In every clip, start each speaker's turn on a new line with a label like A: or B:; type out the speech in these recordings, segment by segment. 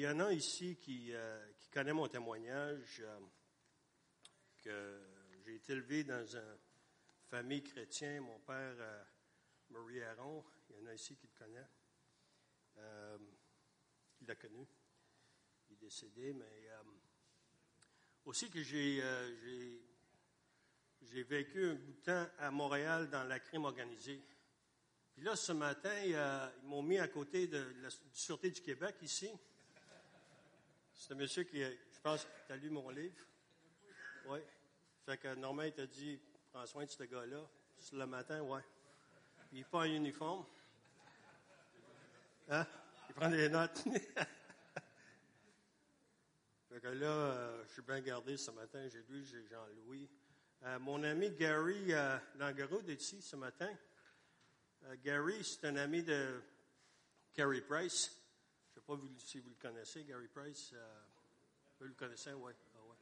A: y en a ici qui connaît mon témoignage, que j'ai été élevé dans une famille chrétienne. Mon père, Marie Aron, il y en a ici qui le connaît. Il l'a connu. Il est décédé, mais aussi que j'ai vécu un bout de temps à Montréal dans la crime organisée. Puis là, ce matin, ils m'ont mis à côté de la Sûreté du Québec, ici. C'est un monsieur qui, je pense, tu as lu mon livre. Oui. Fait que Normand, il t'a dit, prends soin de ce gars-là. C'est le matin, oui. Il n'est pas en uniforme. Hein? Il prend des notes. Fait que là, je suis bien gardé ce matin. J'ai lu, j'ai Jean-Louis. Mon ami Gary Langeroud est ici ce matin. Gary, c'est un ami de Carey Price. Je ne sais pas si vous le connaissez, Gary Price. Vous le connaissez, oui. Ah, ouais.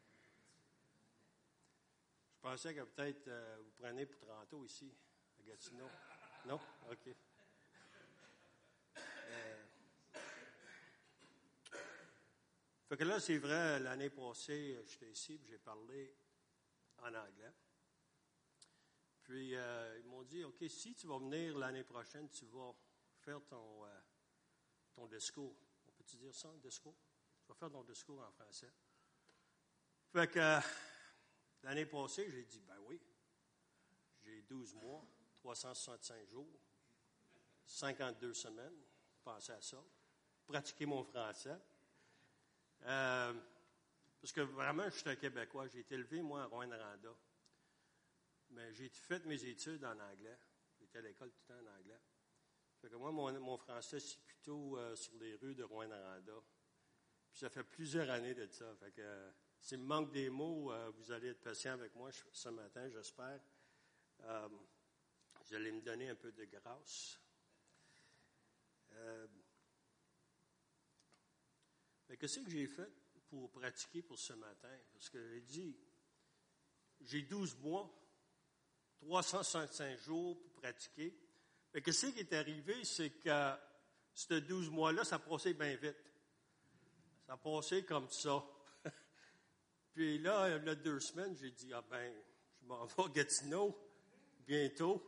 A: Je pensais que peut-être vous prenez pour Toronto ici, à Gatineau. Non? OK. Fait que là, c'est vrai, l'année passée, j'étais ici, puis j'ai parlé en anglais. Puis, ils m'ont dit, OK, si tu vas venir l'année prochaine, tu vas faire ton discours. On peut-tu dire ça, un discours? Tu vas faire ton discours en français. Fait que l'année passée, j'ai dit, ben oui, j'ai 12 mois, 365 jours, 52 semaines, pensez à ça, pratiquer mon français. Parce que vraiment, je suis un Québécois. J'ai été élevé, moi, à Rouyn-Noranda. Mais j'ai fait mes études en anglais. J'étais à l'école tout le temps en anglais. Fait que moi, mon français, c'est plutôt sur les rues de Rouyn-Noranda. Puis ça fait plusieurs années de ça. Fait que s'il me manque des mots, vous allez être patient avec moi ce matin, j'espère. Vous allez me donner un peu de grâce. Mais qu'est-ce que j'ai fait pour pratiquer pour ce matin? Parce que j'ai dit, j'ai 12 mois, 365 jours pour pratiquer. Mais qu'est-ce qui est arrivé, c'est que ces 12 mois-là, ça passait bien vite. Ça passait comme ça. Puis là, il y a 2 semaines, j'ai dit, je m'en vais à Gatineau bientôt.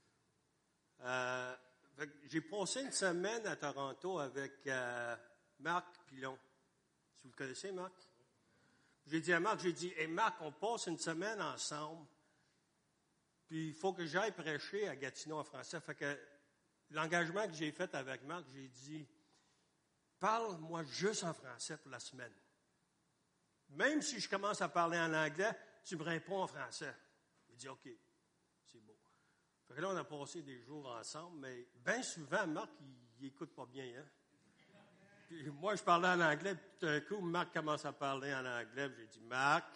A: J'ai passé une semaine à Toronto avec Marc Pilon. Si vous le connaissez, Marc? J'ai dit à Marc, hey Marc, on passe une semaine ensemble, puis il faut que j'aille prêcher à Gatineau en français. Fait que l'engagement que j'ai fait avec Marc, j'ai dit, parle-moi juste en français pour la semaine. Même si je commence à parler en anglais, tu me réponds en français. Il dit, OK, c'est beau. Fait que là, on a passé des jours ensemble, mais bien souvent, Marc, il écoute pas bien, hein? Puis moi, je parlais en anglais, puis tout d'un coup, Marc commence à parler en anglais, puis j'ai dit, Marc,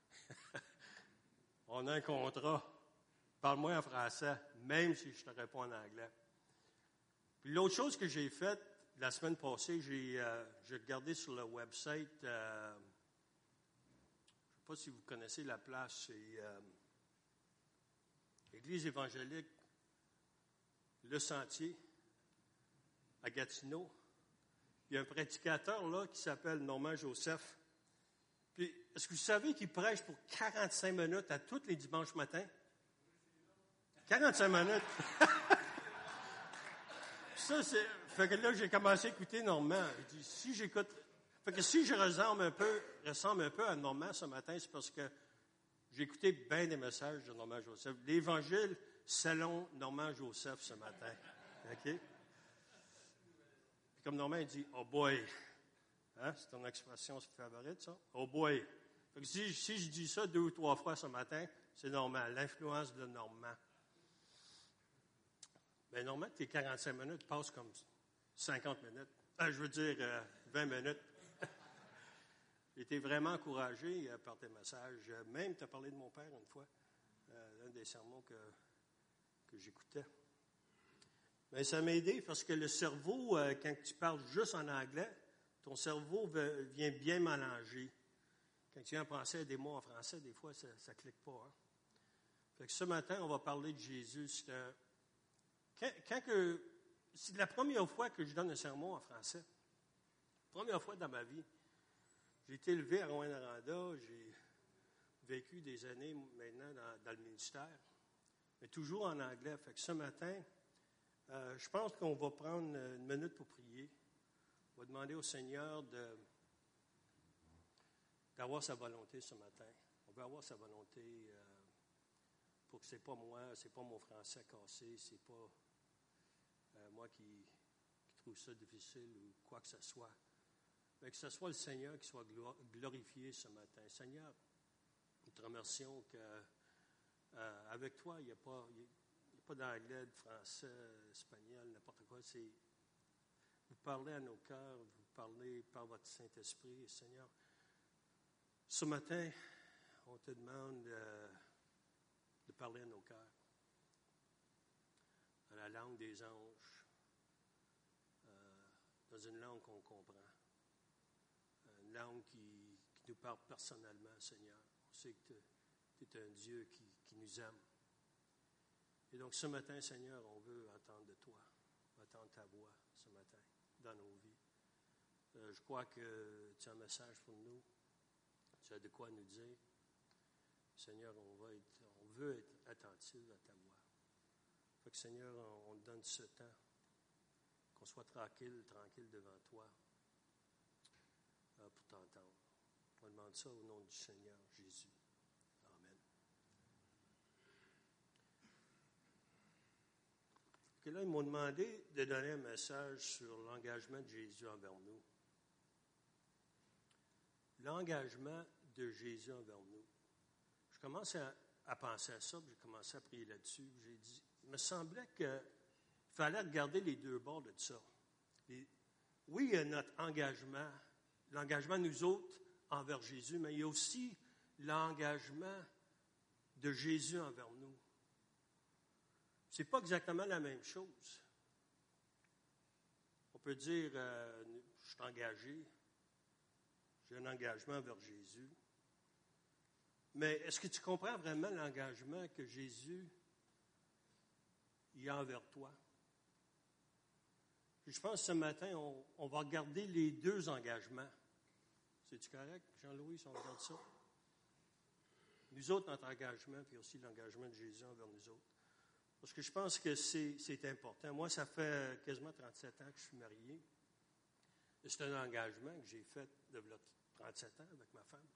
A: on a un contrat, parle-moi en français, même si je te réponds en anglais. Puis l'autre chose que j'ai faite, la semaine passée, j'ai regardé sur le website, je ne sais pas si vous connaissez la place, c'est l'Église évangélique Le Sentier, à Gatineau. Il y a un prédicateur là qui s'appelle Normand Joseph. Puis, est-ce que vous savez qu'il prêche pour 45 minutes à tous les dimanches matins? 45 minutes! Ça, fait que là, j'ai commencé à écouter Normand. Je dis, si j'écoute... Fait que si je ressemble un peu à Normand ce matin, c'est parce que j'ai écouté bien des messages de Normand Joseph. L'Évangile selon Normand Joseph ce matin. OK? Puis comme Normand, il dit, oh boy. Hein? C'est ton expression favorite, ça? Oh boy. Fait que si je dis ça 2 ou 3 fois ce matin, c'est normal. L'influence de Normand. Bien, Normand, tes 45 minutes passent comme 50 minutes. 20 minutes. J'ai été vraiment encouragé par tes messages. Même, tu as parlé de mon père une fois, l'un des sermons que j'écoutais. Mais ça m'a aidé parce que le cerveau, quand tu parles juste en anglais, ton cerveau vient bien mélanger. Quand tu viens penser à des mots en français, des fois, ça ne clique pas. Hein? Fait que ce matin, on va parler de Jésus. C'est la première fois que je donne un sermon en français. Première fois dans ma vie. J'ai été élevé à Rouyn-Noranda. J'ai vécu des années maintenant dans le ministère, mais toujours en anglais. Fait que ce matin, je pense qu'on va prendre une minute pour prier. On va demander au Seigneur d'avoir sa volonté ce matin. On veut avoir sa volonté pour que c'est pas moi, c'est pas mon français cassé, c'est pas moi qui trouve ça difficile ou quoi que ce soit. Mais que ce soit le Seigneur qui soit glorifié ce matin. Seigneur, nous te remercions qu'avec toi, il n'y a pas d'anglais, de français, espagnol, n'importe quoi. Vous parlez à nos cœurs, vous parlez par votre Saint-Esprit. Et Seigneur, ce matin, on te demande de parler à nos cœurs dans la langue des anges, dans une langue qu'on comprend, une langue qui nous parle personnellement, Seigneur. On sait que tu es un Dieu qui nous aime. Et donc ce matin, Seigneur, on veut entendre de toi, entendre ta voix ce matin dans nos vies. Je crois que tu as un message pour nous. Tu as de quoi nous dire. Seigneur, on veut être attentifs à ta voix. Fait que Seigneur, on te donne ce temps, qu'on soit tranquille devant toi pour t'entendre. On demande ça au nom du Seigneur Jésus. Amen. Que là, ils m'ont demandé de donner un message sur l'engagement de Jésus envers nous. L'engagement de Jésus envers nous. Je commence à penser à ça, puis j'ai commencé à prier là-dessus. J'ai dit, il me semblait qu'il fallait regarder les deux bords de ça. Oui, il y a notre engagement, l'engagement de nous autres envers Jésus, mais il y a aussi l'engagement de Jésus envers nous. C'est pas exactement la même chose. On peut dire, je suis engagé, j'ai un engagement envers Jésus. Mais est-ce que tu comprends vraiment l'engagement que Jésus y a envers toi? Puis je pense que ce matin, on va regarder les deux engagements. C'est-tu correct, Jean-Louis, si on regarde ça? Nous autres, notre engagement, puis aussi l'engagement de Jésus envers nous autres. Parce que je pense que c'est important. Moi, ça fait quasiment 37 ans que je suis marié. Et c'est un engagement que j'ai fait de 37 ans avec ma femme.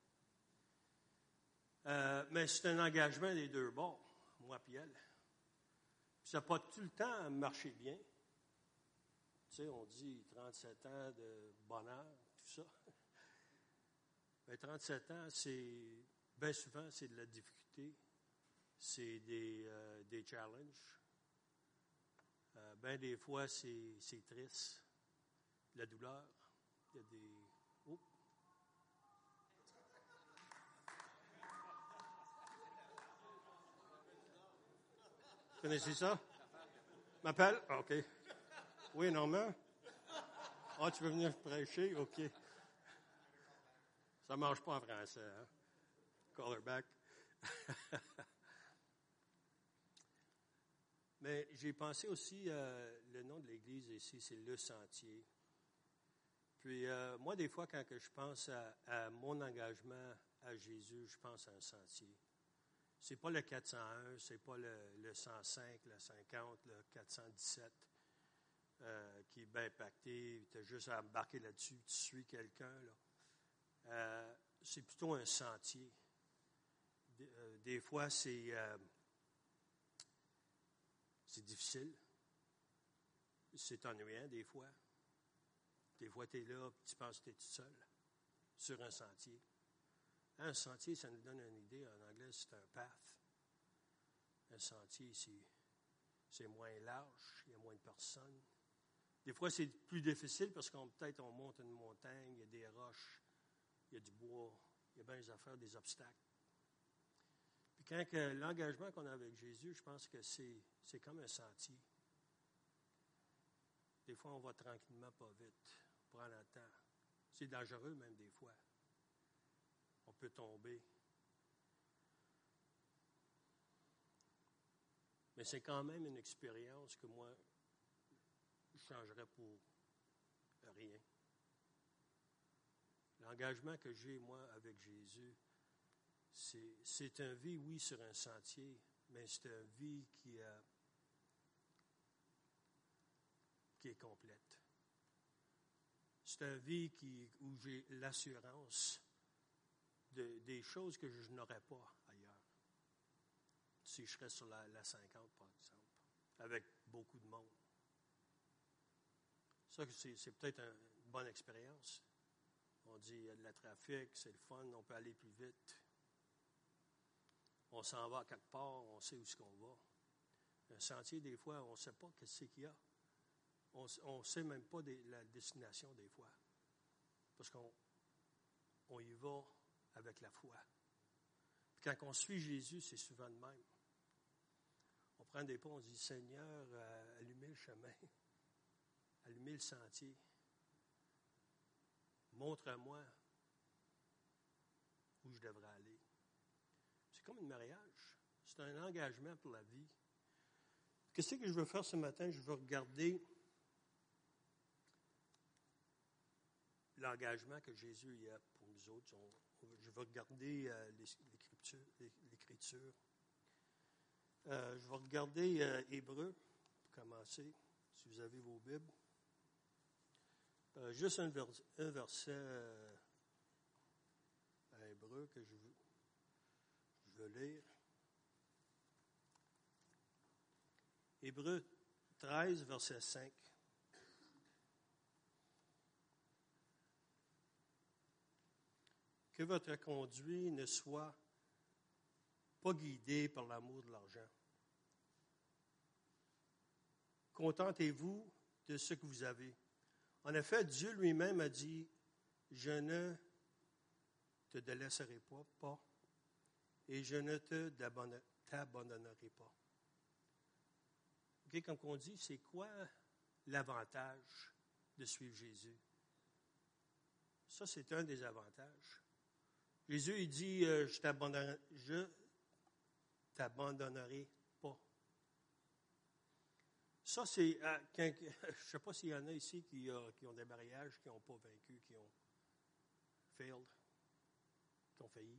A: Mais c'est un engagement des deux bords, moi et elle. Puis ça n'a pas tout le temps marché bien. Tu sais, on dit 37 ans de bonheur, tout ça. Mais 37 ans, bien souvent, c'est de la difficulté. C'est des challenges. Bien des fois, c'est triste. De la douleur. Il y a des... Oh. Vous connaissez ça? M'appelle? OK. Oui, Normand? Ah, tu veux venir prêcher? OK. Ça ne marche pas en français, hein? Call her back. Mais j'ai pensé aussi, le nom de l'Église ici, c'est Le Sentier. Puis moi, des fois, quand je pense à mon engagement à Jésus, je pense à un sentier. C'est pas le 401, c'est pas le 105, le 50, le 417 qui est bien impacté. Tu as juste à embarquer là-dessus, tu suis quelqu'un. Là. C'est plutôt un sentier. Des fois, c'est difficile. C'est ennuyant, des fois. Des fois, tu es là et tu penses que tu es tout seul sur un sentier. Un sentier, ça nous donne une idée. En anglais, c'est un path. Un sentier, c'est moins large, il y a moins de personnes. Des fois, c'est plus difficile parce qu'on peut-être on monte une montagne, il y a des roches, il y a du bois, il y a bien des affaires, des obstacles. Puis quand l'engagement qu'on a avec Jésus, je pense que c'est comme un sentier. Des fois, on va tranquillement, pas vite. On prend le temps. C'est dangereux même des fois. On peut tomber. Mais c'est quand même une expérience que moi, je ne changerais pour rien. L'engagement que j'ai, moi, avec Jésus, c'est une vie, oui, sur un sentier, mais c'est une vie qui est complète. C'est une vie où j'ai l'assurance des choses que je n'aurais pas ailleurs. Si je serais sur la 50, par exemple, avec beaucoup de monde. Ça, c'est peut-être une bonne expérience. On dit, il y a de la trafic, c'est le fun, on peut aller plus vite. On s'en va à quelque part, on sait où est-ce qu'on va. Un sentier, des fois, on ne sait pas qu'est-ce qu'il y a. On ne sait même pas la destination, des fois. Parce qu'on y va avec la foi. Puis quand on suit Jésus, c'est souvent de même. On prend des pas, on dit, Seigneur, allumez le chemin, allumez le sentier. Montre-moi où je devrais aller. C'est comme un mariage. C'est un engagement pour la vie. Qu'est-ce que je veux faire ce matin? Je veux regarder l'engagement que Jésus a pour nous autres. Je veux regarder l'Écriture. Je vais regarder Hébreux, pour commencer, si vous avez vos Bibles. Juste un verset à Hébreux que je veux lire. Hébreux 13, verset 5. Que votre conduite ne soit pas guidée par l'amour de l'argent. Contentez-vous de ce que vous avez. En effet, Dieu lui-même a dit, « Je ne te délaisserai pas, et je ne t'abandonnerai pas. » Okay, comme on dit, c'est quoi l'avantage de suivre Jésus? Ça, c'est un des avantages. Jésus, il dit, je t'abandonnerai pas. Ça, c'est, je ne sais pas s'il y en a ici qui ont des mariages, qui n'ont pas vaincu, qui ont failed, qui ont failli.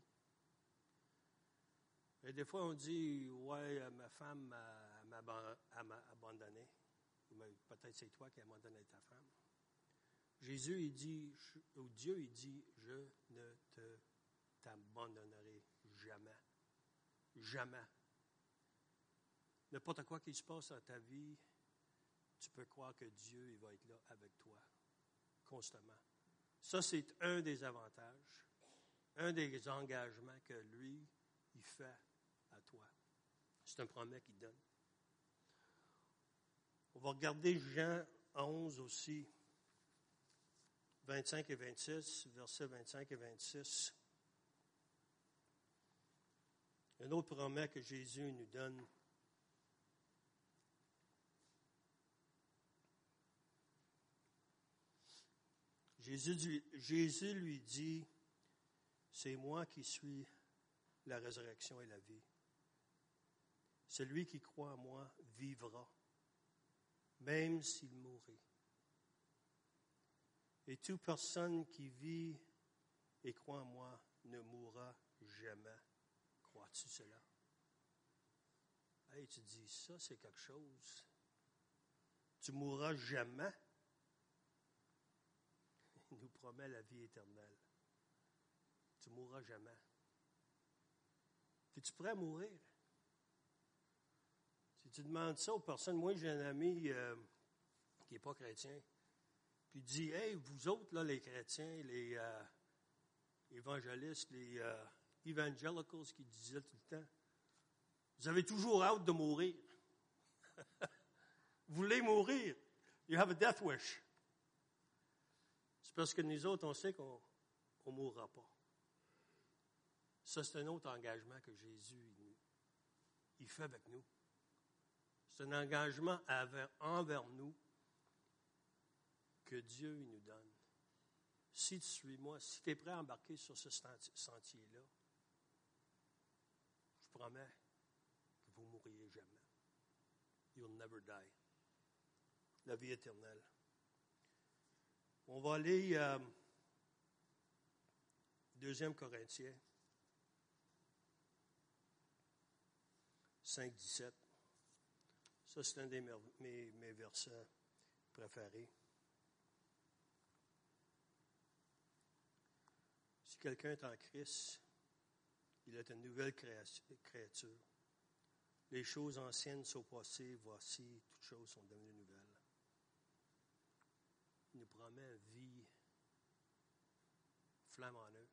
A: Et des fois, on dit, ouais, ma femme m'a abandonné. Peut-être c'est toi qui as abandonné ta femme. Jésus, il dit, ou Dieu, il dit, je ne t'abandonnerai jamais. Jamais. N'importe quoi qui se passe dans ta vie, tu peux croire que Dieu, il va être là avec toi, constamment. Ça, c'est un des avantages, un des engagements que lui, il fait à toi. C'est un promet qu'il donne. On va regarder Jean 11 aussi, 25 et 26, versets 25 et 26. Un autre promet que Jésus nous donne. Jésus lui dit, « C'est moi qui suis la résurrection et la vie. Celui qui croit en moi vivra, même s'il mourit. Et toute personne qui vit et croit en moi ne mourra jamais. Crois-tu cela? » Hey, tu dis, ça, c'est quelque chose. Tu mourras jamais. Il nous promet la vie éternelle. Tu mourras jamais. Es-tu prêt à mourir? Si tu demandes ça aux personnes, moi j'ai un ami qui n'est pas chrétien, puis il dit, hey, vous autres, là, les chrétiens, les évangélistes, les evangelicals qui disaient tout le temps, vous avez toujours hâte de mourir. Vous voulez mourir. You have a death wish. C'est parce que nous autres, on sait qu'on ne mourra pas. Ça, c'est un autre engagement que Jésus il fait avec nous. C'est un engagement envers nous que Dieu il nous donne. Si tu suis moi, si tu es prêt à embarquer sur ce sentier-là, je promets que vous ne mourriez jamais. You'll never die. La vie éternelle. On va aller 2 Corinthiens 5, 17. Ça, c'est un de mes versets préférés. Si quelqu'un est en Christ, il est une nouvelle créature. Les choses anciennes sont passées, voici, toutes choses sont devenues nouvelles. Il nous promet une vie flamme-en-eux.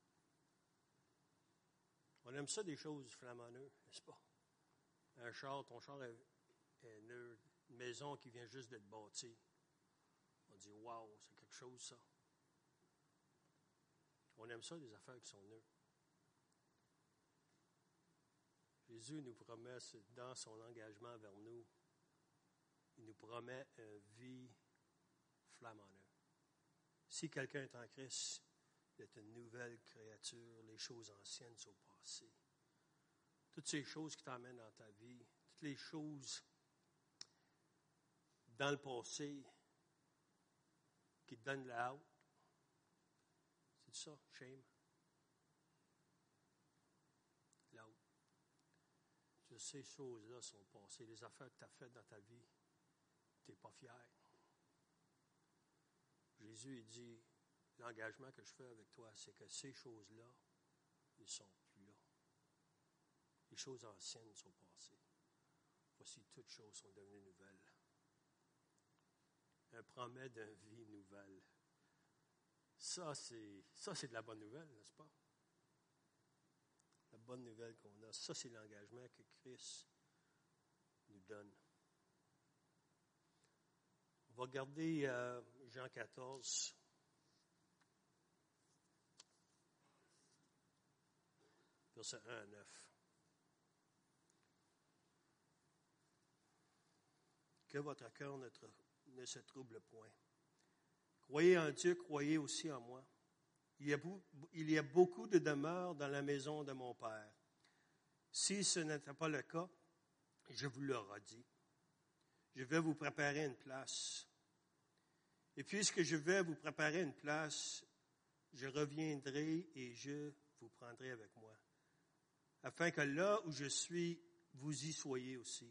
A: On aime ça des choses flamme-en-eux, n'est-ce pas? Un char, ton char est neuf, une maison qui vient juste d'être bâtie. On dit, wow, c'est quelque chose ça. On aime ça, des affaires qui sont neuves. Jésus nous promet, dans son engagement vers nous, il nous promet une vie flamme en eux. Si quelqu'un est en Christ, il est une nouvelle créature, les choses anciennes sont passées. Toutes ces choses qui t'emmènent dans ta vie, toutes les choses dans le passé qui te donnent la honte. C'est ça, shame. La honte. Ces choses-là sont passées. Les affaires que tu as faites dans ta vie, tu n'es pas fier. Jésus, il dit, l'engagement que je fais avec toi, c'est que ces choses-là, ils ne sont plus là. Les choses anciennes sont passées. Voici, toutes choses sont devenues nouvelles. Un promet d'une vie nouvelle. Ça, c'est de la bonne nouvelle, n'est-ce pas? La bonne nouvelle qu'on a, ça, c'est l'engagement que Christ nous donne. On va regarder Jean 14. Versets 1 à 9. Que votre cœur ne se trouble point. Croyez en Dieu, croyez aussi en moi. Il y a beaucoup de demeures dans la maison de mon Père. Si ce n'était pas le cas, je vous l'aurais dit. Je vais vous préparer une place. Et puisque je vais vous préparer une place, je reviendrai et je vous prendrai avec moi, afin que là où je suis, vous y soyez aussi.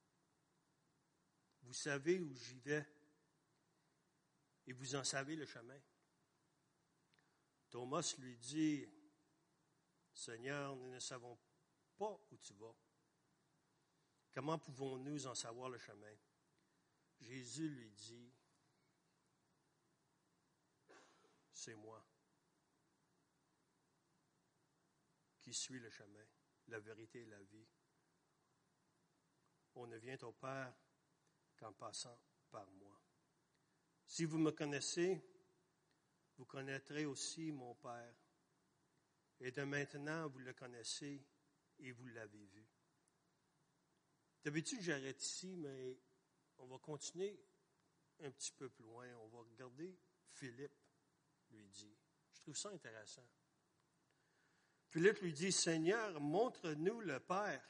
A: Vous savez où j'y vais et vous en savez le chemin. Thomas lui dit, Seigneur, nous ne savons pas où tu vas. Comment pouvons-nous en savoir le chemin? Jésus lui dit, c'est moi qui suis le chemin, la vérité et la vie. On ne vient au Père qu'en passant par moi. Si vous me connaissez, vous connaîtrez aussi mon Père. Et de maintenant, vous le connaissez et vous l'avez vu. D'habitude, j'arrête ici, mais on va continuer un petit peu plus loin. On va regarder Philippe, lui dit. Je trouve ça intéressant. Philippe lui dit, Seigneur, montre-nous le Père,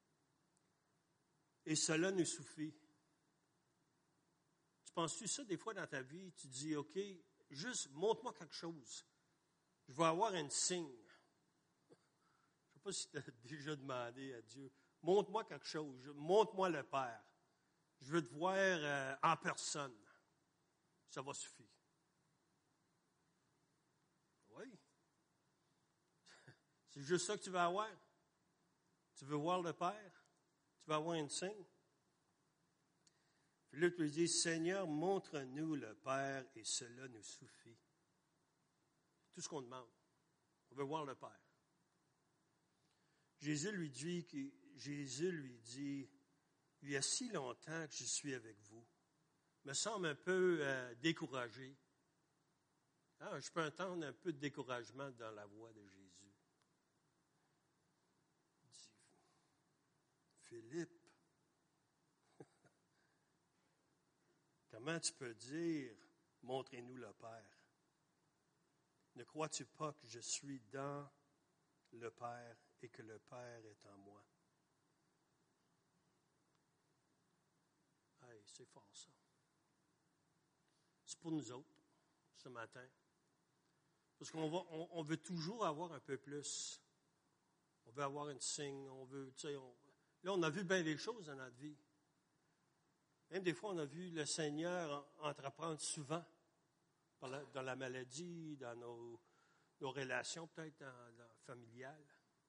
A: et cela nous suffit. Tu penses-tu ça des fois dans ta vie? Tu dis, OK, juste montre-moi quelque chose. Je vais avoir un signe. Je ne sais pas si tu as déjà demandé à Dieu, montre-moi quelque chose, montre-moi le Père. Je veux te voir en personne. Ça va suffire. Oui. C'est juste ça que tu veux avoir. Tu veux voir le Père. Tu veux avoir un signe. Philippe lui dit, Seigneur, montre-nous le Père et cela nous suffit. C'est tout ce qu'on demande. On veut voir le Père. Jésus lui dit, il y a si longtemps que je suis avec vous. Il me semble un peu découragé. Je peux entendre un peu de découragement dans la voix de Jésus. Il dit, Philippe, comment tu peux dire, montrez-nous le Père? Ne crois-tu pas que je suis dans le Père et que le Père est en moi? Hey, c'est fort ça. C'est pour nous autres, ce matin. C'est Parce qu'on veut toujours avoir un peu plus. On veut avoir une signe, on veut, là, on a vu bien des choses dans notre vie. Même des fois, on a vu le Seigneur entreprendre souvent dans la maladie, dans nos relations, peut-être familiales.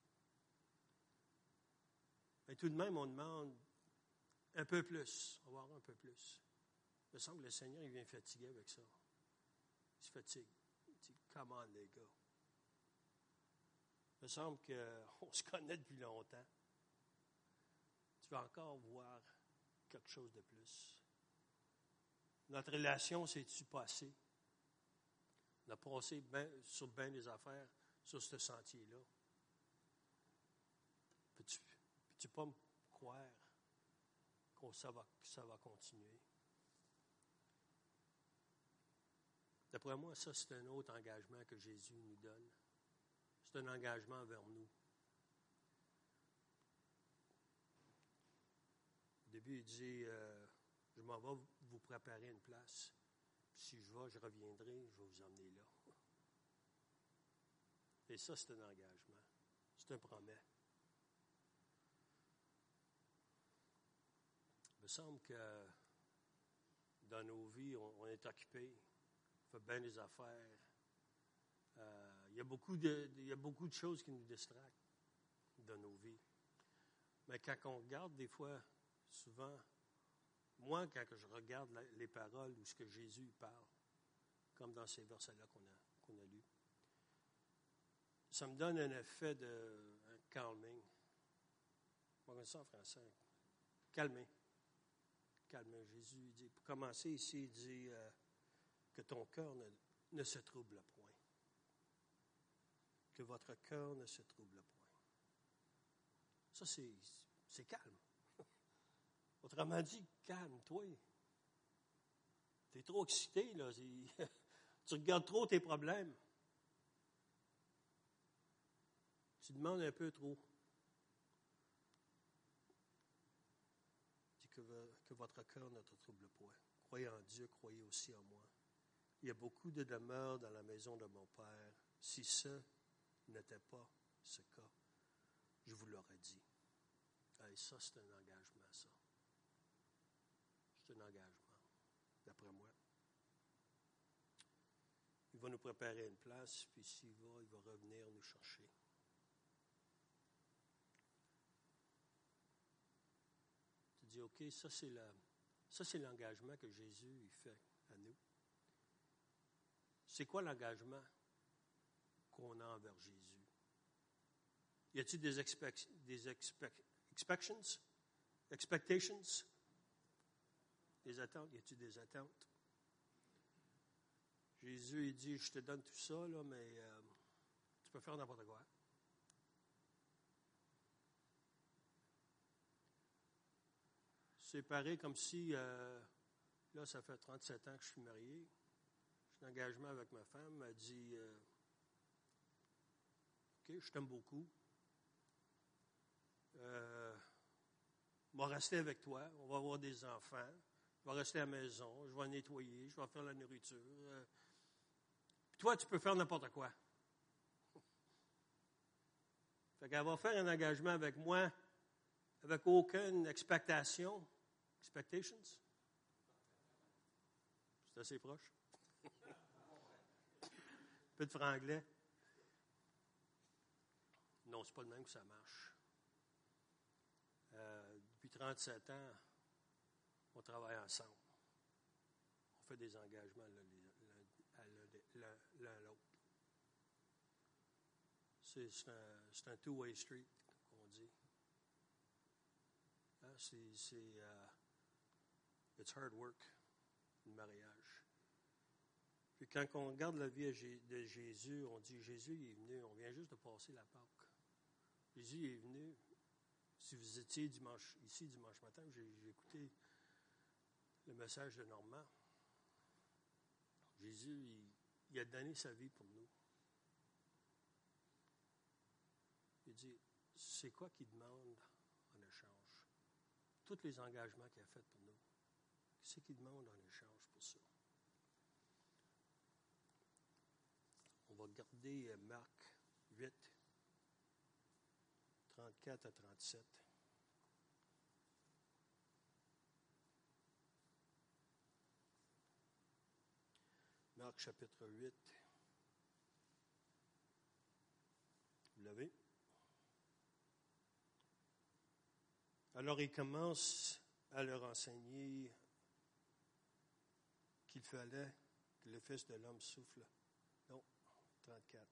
A: Mais tout de même, on demande un peu plus, avoir un peu plus. Il me semble que le Seigneur, il vient fatigué avec ça. Il se fatigue. Il dit, « Come on, les gars. » Il me semble qu'on se connaît depuis longtemps. Tu vas encore voir quelque chose de plus. Notre relation, c'est-tu passé? On a passé sur bien des affaires sur ce sentier-là. Peux-tu pas me croire que ça va continuer? D'après moi, ça, c'est un autre engagement que Jésus nous donne. C'est un engagement envers nous. Au début, il dit, je m'en vais vous préparer une place. Puis si je vais, je reviendrai, je vais vous emmener là. Et ça, c'est un engagement. C'est un promet. Il me semble que dans nos vies, on est occupé, on fait bien des affaires. Il y a beaucoup de choses qui nous distractent dans nos vies. Mais quand on regarde des fois, souvent, moi, quand je regarde les paroles ou ce que Jésus parle, comme dans ces versets-là qu'on a lus, ça me donne un effet de calming. On va ça en français. Calmer. Calmer. Jésus dit, pour commencer ici, il dit que ton cœur ne se trouble point. Que votre cœur ne se trouble point. Ça, c'est calme. Autrement dit, calme-toi. Tu es trop excité, là. Tu regardes trop tes problèmes. Tu demandes un peu trop. Dis que votre cœur ne te trouble point. Croyez en Dieu, croyez aussi en moi. Il y a beaucoup de demeures dans la maison de mon Père. Si ce n'était pas ce cas, je vous l'aurais dit. Et ça, c'est un engagement, ça. C'est un engagement, d'après moi. Il va nous préparer une place, puis s'il va, il va revenir nous chercher. Tu dis, OK, ça c'est l'engagement que Jésus il fait à nous. C'est quoi l'engagement qu'on a envers Jésus? Y a-t-il des expectations? Des attentes? Y a-t-il des attentes? Jésus, il dit, je te donne tout ça, là, mais tu peux faire n'importe quoi. C'est pareil comme si, là, ça fait 37 ans que je suis marié. J'ai un engagement avec ma femme. Elle dit, OK, je t'aime beaucoup. Je vais rester avec toi. On va avoir des enfants. Je vais rester à la maison. Je vais nettoyer. Je vais faire la nourriture. Toi, tu peux faire n'importe quoi. Fait qu'elle va faire un engagement avec moi avec aucune expectation. Expectations? C'est assez proche. Un peu de franglais. Non, c'est pas de même que ça marche. Depuis 37 ans, on travaille ensemble. On fait des engagements l'un à l'autre. C'est un two-way street, comme on dit. Hein, it's hard work, le mariage. Puis quand on regarde la vie de Jésus, on dit, Jésus il est venu, on vient juste de passer la Pâque. Jésus est venu. Si vous étiez dimanche matin, j'ai écouté le message de Normand. Jésus, il a donné sa vie pour nous. Il dit, c'est quoi qu'il demande en échange? Tous les engagements qu'il a faits pour nous. Qu'est-ce qu'il demande en échange pour ça? On va regarder Marc 8, 34 à 37. Marc chapitre 8. Vous l'avez? Alors il commence à leur enseigner qu'il fallait que le Fils de l'homme souffle. Non, 34.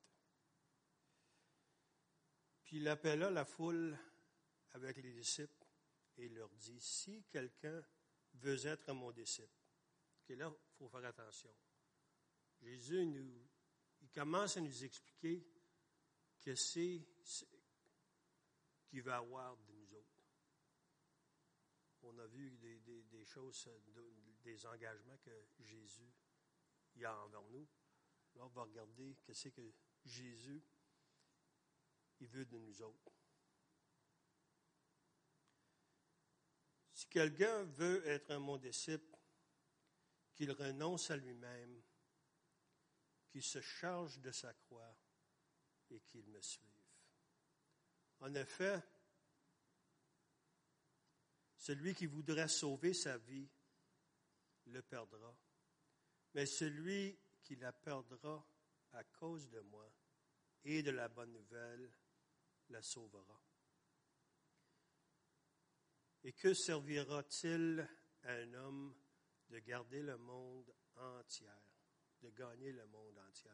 A: Puis il appela la foule avec les disciples et il leur dit, si quelqu'un veut être mon disciple, okay, là, il faut faire attention. Jésus, il commence à nous expliquer que c'est qu'il va avoir de nous autres. On a vu des choses, des engagements que Jésus y a envers nous. Là, on va regarder ce que Jésus il veut de nous autres. Si quelqu'un veut être mon disciple, qu'il renonce à lui-même, qu'il se charge de sa croix et qu'il me suive. En effet, celui qui voudrait sauver sa vie le perdra, mais celui qui la perdra à cause de moi et de la bonne nouvelle la sauvera. Et que servira-t-il à un homme de garder le monde entier, de gagner le monde entier,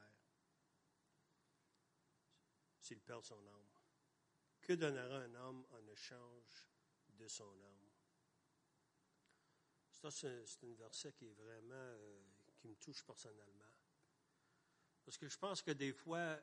A: s'il perd son âme? Que donnera un homme en échange de son âme? Ça, c'est un verset qui est vraiment, qui me touche personnellement. Parce que je pense que des fois,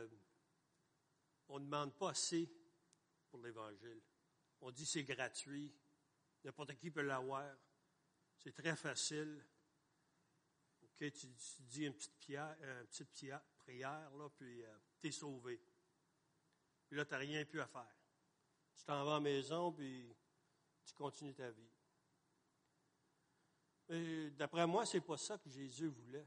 A: on ne demande pas assez pour l'Évangile. On dit c'est gratuit, n'importe qui peut l'avoir, c'est très facile. OK, tu dis une petite prière, là, puis tu es sauvé. Puis là, tu n'as rien plus à faire. Tu t'en vas à la maison, puis tu continues ta vie. Mais d'après moi, c'est pas ça que Jésus voulait.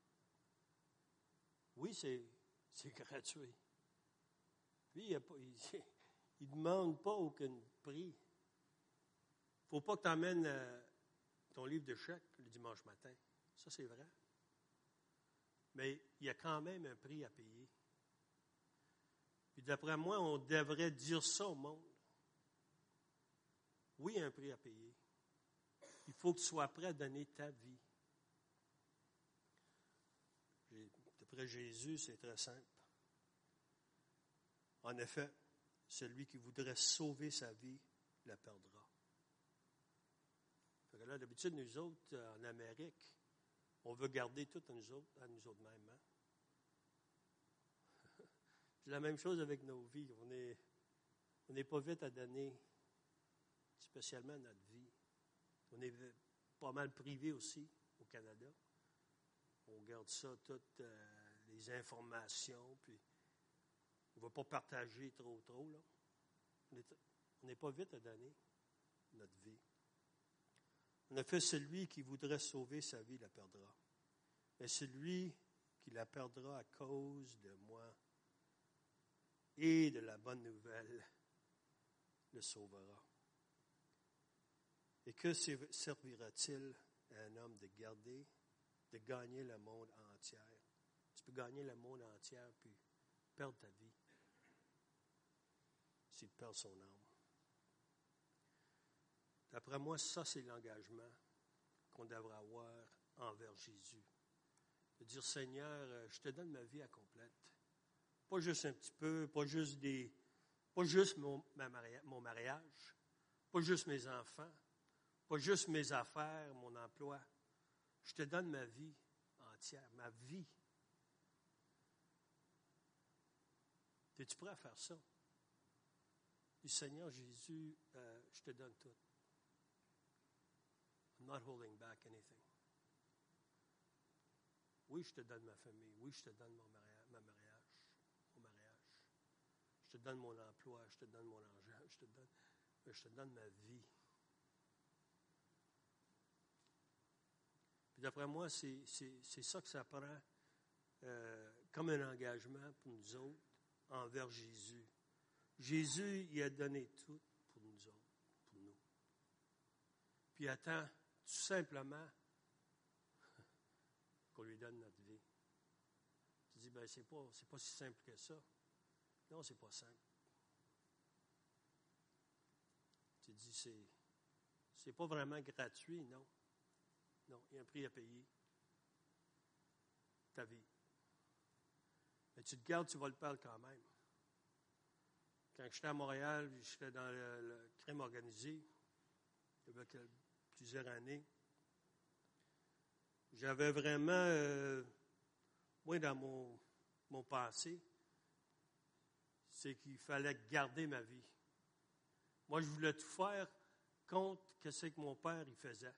A: Oui, c'est gratuit. Lui, il ne demande pas aucun prix. Il ne faut pas que tu emmènes ton livre de chèques le dimanche matin. Ça, c'est vrai. Mais il y a quand même un prix à payer. Puis d'après moi, on devrait dire ça au monde. Oui, il y a un prix à payer. Il faut que tu sois prêt à donner ta vie. D'après Jésus, c'est très simple. En effet, celui qui voudrait sauver sa vie la perdra. Fait que là, d'habitude, nous autres, en Amérique, on veut garder tout à nous autres mêmes. Hein? C'est la même chose avec nos vies. On n'est pas vite à donner, spécialement notre vie. On est pas mal privé aussi au Canada. On garde ça, toutes les informations, puis on ne va pas partager trop, là. On n'est pas vite à donner notre vie. En effet, celui qui voudrait sauver sa vie la perdra. Mais celui qui la perdra à cause de moi et de la bonne nouvelle le sauvera. Et que servira-t-il à un homme de gagner le monde entier? Tu peux gagner le monde entier puis perdre ta vie s'il perd son âme. D'après moi, ça, c'est l'engagement qu'on devrait avoir envers Jésus. De dire, Seigneur, je te donne ma vie à complète. Pas juste un petit peu, pas juste mon mariage, pas juste mes enfants, pas juste mes affaires, mon emploi. Je te donne ma vie entière, ma vie. Es-tu prêt à faire ça? Dis, Seigneur Jésus, je te donne tout. I'm not holding back anything. Oui, je te donne ma famille. Oui, je te donne mon mariage. Je te donne mon emploi. Je te donne mon argent. Je te donne ma vie. Puis d'après moi, c'est ça que ça prend comme un engagement pour nous autres envers Jésus. Jésus, il a donné tout pour nous autres, pour nous. Puis il attend tout simplement qu'on lui donne notre vie. Tu dis, ben c'est pas si simple que ça. Non, c'est pas simple. Tu dis, c'est pas vraiment gratuit, non. Non, il y a un prix à payer. Ta vie. Mais tu te gardes, tu vas le perdre quand même. Quand j'étais à Montréal, j'étais dans le crime organisé, il y avait plusieurs années. J'avais vraiment, moi, dans mon passé, c'est qu'il fallait garder ma vie. Moi, je voulais tout faire contre ce que mon père il faisait.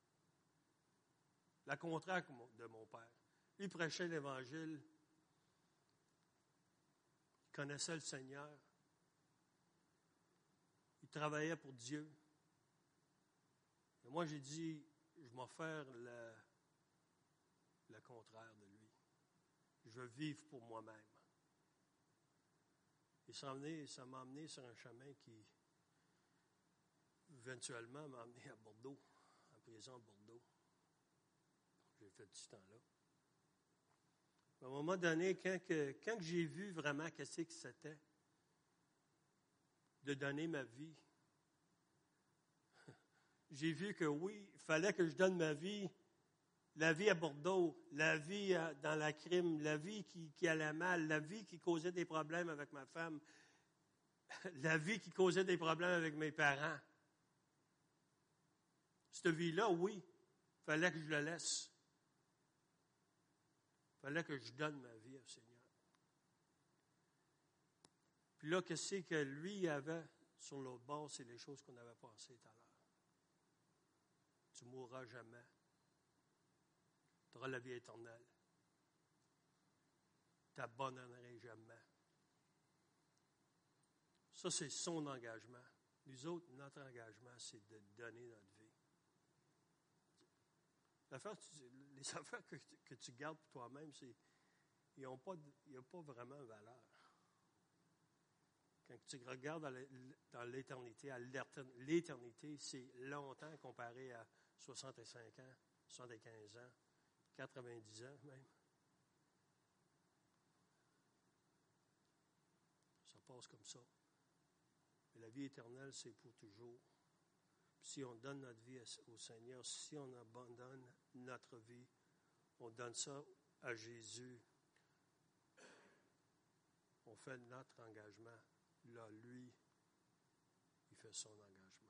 A: Le contraire de mon père. Lui, il prêchait l'Évangile. Il connaissait le Seigneur. Il travaillait pour Dieu. Et moi, j'ai dit, je vais faire le contraire de lui. Je veux vivre pour moi-même. Et ça m'a amené sur un chemin qui, éventuellement, m'a amené à Bordeaux, en prison à Bordeaux. J'ai fait du temps-là. À un moment donné, quand j'ai vu vraiment qu'est-ce que c'était de donner ma vie, j'ai vu que oui, il fallait que je donne ma vie, la vie à Bordeaux, la vie dans la crime, la vie qui allait mal, la vie qui causait des problèmes avec ma femme, la vie qui causait des problèmes avec mes parents. Cette vie-là, oui, il fallait que je la laisse. Il fallait que je donne ma vie au Seigneur. Puis là, qu'est-ce que lui avait sur l'autre bord, c'est les choses qu'on avait pensées tout à l'heure. Tu ne mourras jamais. Tu auras la vie éternelle. Tu n'abandonneras jamais. Ça, c'est son engagement. Nous autres, notre engagement, c'est de donner notre vie. Les affaires que tu gardes pour toi-même, ils n'ont pas vraiment de valeur. Quand tu regardes dans l'éternité, l'éternité, c'est longtemps comparé à 65 ans, 75 ans, 90 ans même. Ça passe comme ça. Mais la vie éternelle, c'est pour toujours. Puis si on donne notre vie au Seigneur, si on abandonne notre vie, on donne ça à Jésus, on fait notre engagement. Là, lui, il fait son engagement.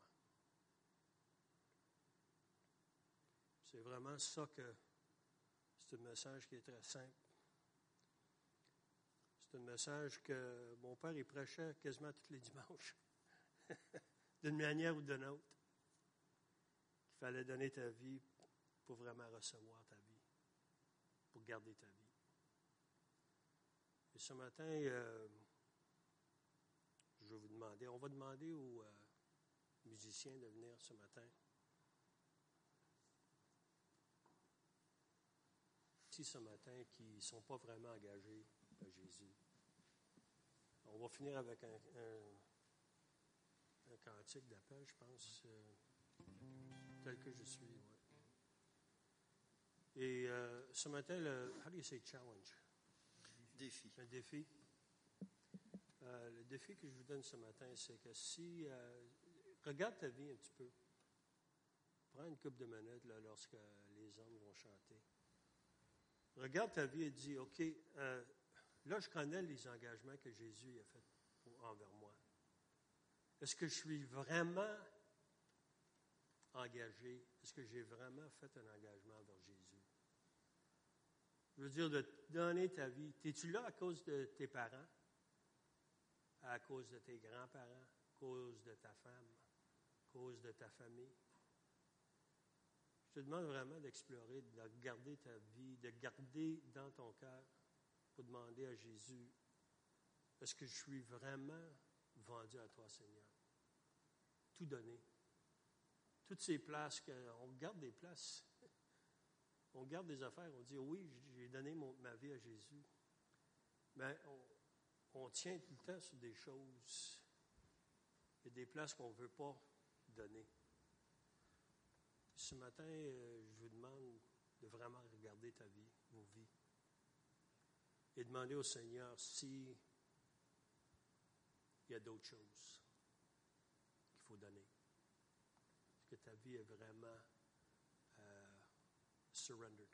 A: C'est vraiment ça que c'est un message qui est très simple. C'est un message que mon père, il prêchait quasiment tous les dimanches, d'une manière ou d'une autre. Qu'il fallait donner ta vie pour vraiment recevoir ta vie, pour garder ta vie. Et ce matin, je vais vous demander, on va demander aux musiciens de venir ce matin. Ici ce matin qui ne sont pas vraiment engagés à Jésus. On va finir avec un cantique d'appel, je pense, tel que je suis. Ouais. Et ce matin, how do you say challenge?
B: Défi.
A: Un défi. Le défi que je vous donne ce matin, c'est que si... regarde ta vie un petit peu. Prends une couple de minutes là, lorsque les hommes vont chanter. Regarde ta vie et dis, OK, là, je connais les engagements que Jésus a fait envers moi. Est-ce que je suis vraiment engagé? Est-ce que j'ai vraiment fait un engagement envers Jésus? Je veux dire, de te donner ta vie. Es-tu là à cause de tes parents? À cause de tes grands-parents? À cause de ta femme? À cause de ta famille? Je te demande vraiment d'explorer, de garder ta vie, de garder dans ton cœur pour demander à Jésus, est-ce que je suis vraiment vendu à toi, Seigneur? Tout donner. Toutes ces places, on garde des places. On garde des affaires, on dit, oui, j'ai donné ma vie à Jésus. Mais on tient tout le temps sur des choses. Il y a des places qu'on ne veut pas donner. Ce matin, je vous demande de vraiment regarder ta vie, vos vies, et demander au Seigneur si il y a d'autres choses qu'il faut donner. Est-ce que ta vie est vraiment surrendered,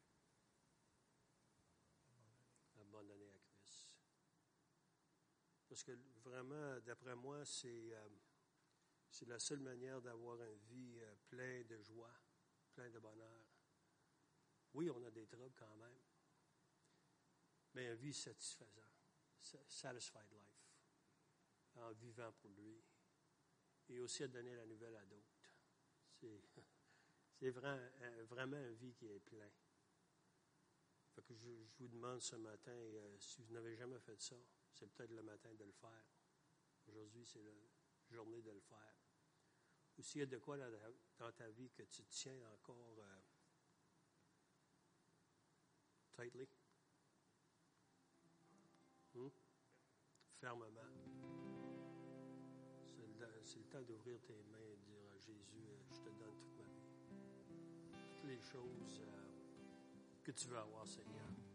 A: abandonnée à Christ? Parce que vraiment, d'après moi, c'est la seule manière d'avoir une vie pleine de joie, pleine de bonheur. Oui, on a des troubles quand même, mais une vie satisfaisante, satisfied life, en vivant pour lui, et aussi à donner la nouvelle à d'autres. C'est vraiment une vie qui est pleine. Fait que je vous demande ce matin, si vous n'avez jamais fait ça, c'est peut-être le matin de le faire. Aujourd'hui, c'est la journée de le faire. Ou s'il y a de quoi dans ta vie que tu tiens encore tightly, fermement, c'est le temps d'ouvrir tes mains et de dire à Jésus, je te donne toute ma vie. Toutes les choses que tu veux avoir, Seigneur.